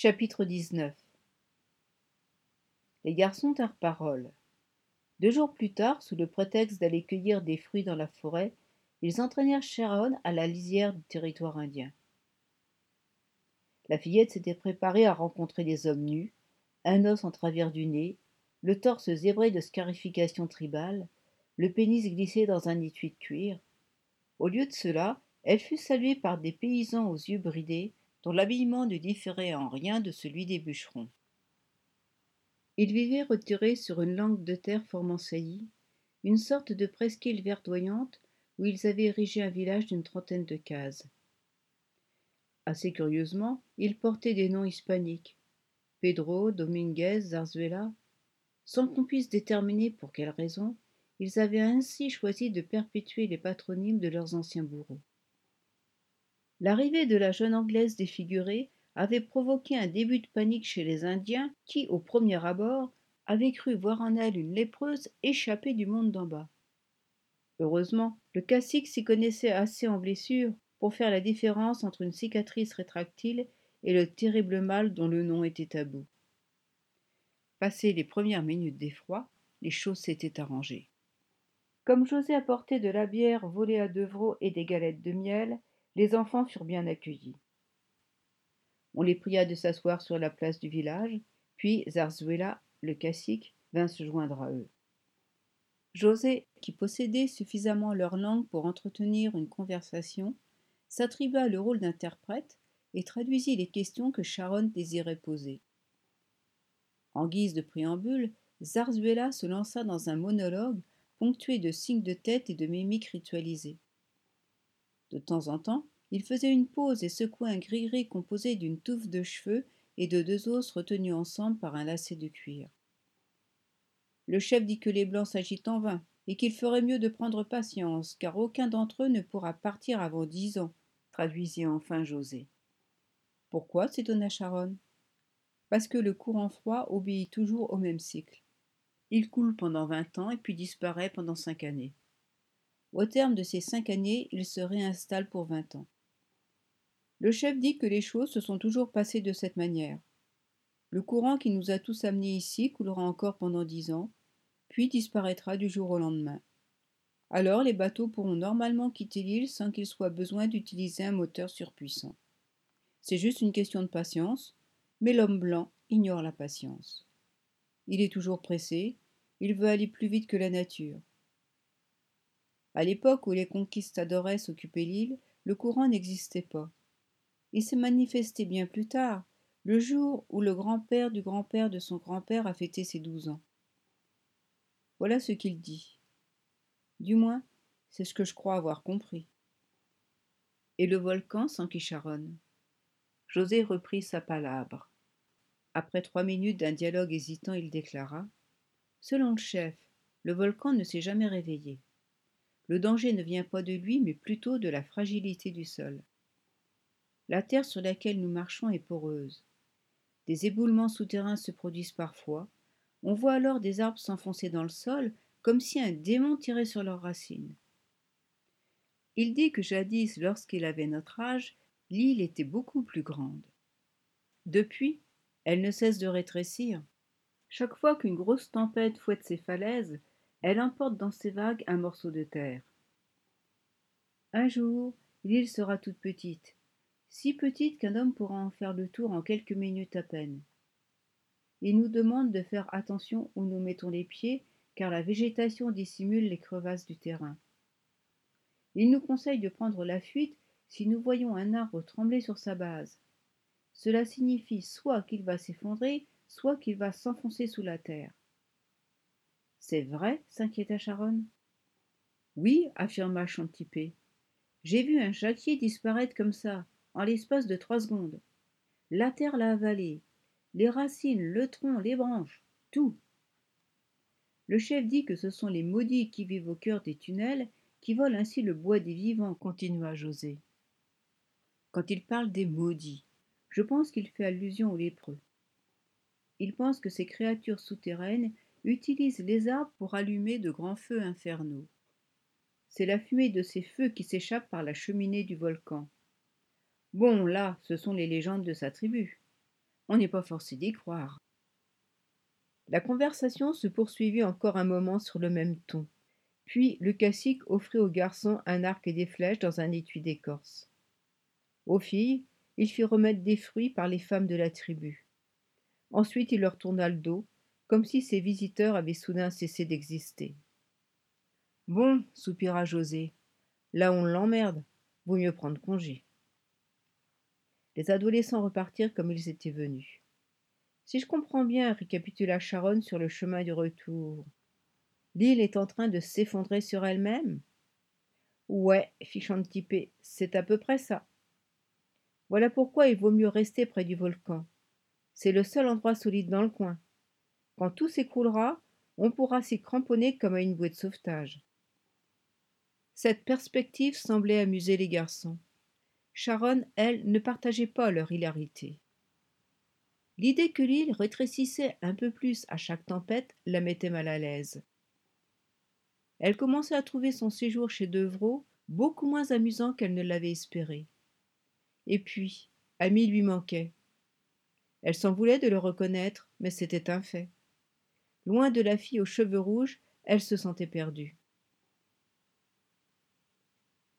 Chapitre 19. Les garçons tinrent parole. 2 jours plus tard, sous le prétexte d'aller cueillir des fruits dans la forêt, ils entraînèrent Sharon à la lisière du territoire indien. La fillette s'était préparée à rencontrer des hommes nus, un os en travers du nez, le torse zébré de scarifications tribales, le pénis glissé dans un étui de cuir. Au lieu de cela, elle fut saluée par des paysans aux yeux bridés, dont l'habillement ne différait en rien de celui des bûcherons. Ils vivaient retirés sur une langue de terre formant saillie, une sorte de presqu'île verdoyante où ils avaient érigé un village d'une trentaine de cases. Assez curieusement, ils portaient des noms hispaniques: Pedro, Dominguez, Zarzuela. Sans qu'on puisse déterminer pour quelle raison, ils avaient ainsi choisi de perpétuer les patronymes de leurs anciens bourreaux. L'arrivée de la jeune Anglaise défigurée avait provoqué un début de panique chez les Indiens qui, au premier abord, avaient cru voir en elle une lépreuse échappée du monde d'en bas. Heureusement, le cacique s'y connaissait assez en blessures pour faire la différence entre une cicatrice rétractile et le terrible mal dont le nom était tabou. Passées les premières minutes d'effroi, les choses s'étaient arrangées. Comme José apportait de la bière volée à Devreau et des galettes de miel, les enfants furent bien accueillis. On les pria de s'asseoir sur la place du village, puis Zarzuela, le cacique, vint se joindre à eux. José, qui possédait suffisamment leur langue pour entretenir une conversation, s'attribua le rôle d'interprète et traduisit les questions que Sharon désirait poser. En guise de préambule, Zarzuela se lança dans un monologue ponctué de signes de tête et de mimiques ritualisées. De temps en temps, il faisait une pause et secouait un gris-gris composé d'une touffe de cheveux et de 2 os retenus ensemble par un lacet de cuir. Le chef dit que les Blancs s'agitent en vain, et qu'il ferait mieux de prendre patience, car aucun d'entre eux ne pourra partir avant 10 ans, traduisit enfin José. Pourquoi s'étonna Sharon. Parce que le courant froid obéit toujours au même cycle. Il coule pendant 20 ans et puis disparaît pendant 5 années. Au terme de ces 5 années, il se réinstalle pour 20 ans. Le chef dit que les choses se sont toujours passées de cette manière. Le courant qui nous a tous amenés ici coulera encore pendant 10 ans, puis disparaîtra du jour au lendemain. Alors les bateaux pourront normalement quitter l'île sans qu'il soit besoin d'utiliser un moteur surpuissant. C'est juste une question de patience, mais l'homme blanc ignore la patience. Il est toujours pressé, il veut aller plus vite que la nature. À l'époque où les conquistadores occupaient l'île, le courant n'existait pas. Il s'est manifesté bien plus tard, le jour où le grand-père du grand-père de son grand-père a fêté ses 12 ans. Voilà ce qu'il dit. Du moins, c'est ce que je crois avoir compris. Et le volcan s'enquit Sharon. José reprit sa palabre. Après 3 minutes d'un dialogue hésitant, il déclara: Selon le chef, le volcan ne s'est jamais réveillé. Le danger ne vient pas de lui, mais plutôt de la fragilité du sol. La terre sur laquelle nous marchons est poreuse. Des éboulements souterrains se produisent parfois. On voit alors des arbres s'enfoncer dans le sol, comme si un démon tirait sur leurs racines. Il dit que jadis, lorsqu'il avait notre âge, l'île était beaucoup plus grande. Depuis, elle ne cesse de rétrécir. Chaque fois qu'une grosse tempête fouette ses falaises, elle emporte dans ses vagues un morceau de terre. Un jour, l'île sera toute petite, si petite qu'un homme pourra en faire le tour en quelques minutes à peine. Il nous demande de faire attention où nous mettons les pieds, car la végétation dissimule les crevasses du terrain. Il nous conseille de prendre la fuite si nous voyons un arbre trembler sur sa base. Cela signifie soit qu'il va s'effondrer, soit qu'il va s'enfoncer sous la terre. C'est vrai, s'inquiéta Sharon. Oui, affirma Chantipé. J'ai vu un jacquier disparaître comme ça, en l'espace de 3 secondes. La terre l'a avalé, les racines, le tronc, les branches, tout. Le chef dit que ce sont les maudits qui vivent au cœur des tunnels qui volent ainsi le bois des vivants, continua José. Quand il parle des maudits, je pense qu'il fait allusion aux lépreux. Il pense que ces créatures souterraines utilisent les arbres pour allumer de grands feux infernaux. C'est la fumée de ces feux qui s'échappe par la cheminée du volcan. Bon, là, ce sont les légendes de sa tribu. On n'est pas forcé d'y croire. La conversation se poursuivit encore un moment sur le même ton. Puis le cacique offrit aux garçons un arc et des flèches dans un étui d'écorce. Aux filles, il fit remettre des fruits par les femmes de la tribu. Ensuite il leur tourna le dos, comme si ses visiteurs avaient soudain cessé d'exister. Bon, soupira José, là on l'emmerde, vaut mieux prendre congé. Les adolescents repartirent comme ils étaient venus. Si je comprends bien, récapitula Sharon sur le chemin du retour, l'île est en train de s'effondrer sur elle-même? Ouais, fit Xanthippé, c'est à peu près ça. Voilà pourquoi il vaut mieux rester près du volcan. C'est le seul endroit solide dans le coin. Quand tout s'écroulera, on pourra s'y cramponner comme à une bouée de sauvetage. Cette perspective semblait amuser les garçons. Sharon, elle, ne partageait pas leur hilarité. L'idée que l'île rétrécissait un peu plus à chaque tempête la mettait mal à l'aise. Elle commençait à trouver son séjour chez Devreau beaucoup moins amusant qu'elle ne l'avait espéré. Et puis, Ami lui manquait. Elle s'en voulait de le reconnaître, mais c'était un fait. Loin de la fille aux cheveux rouges, elle se sentait perdue.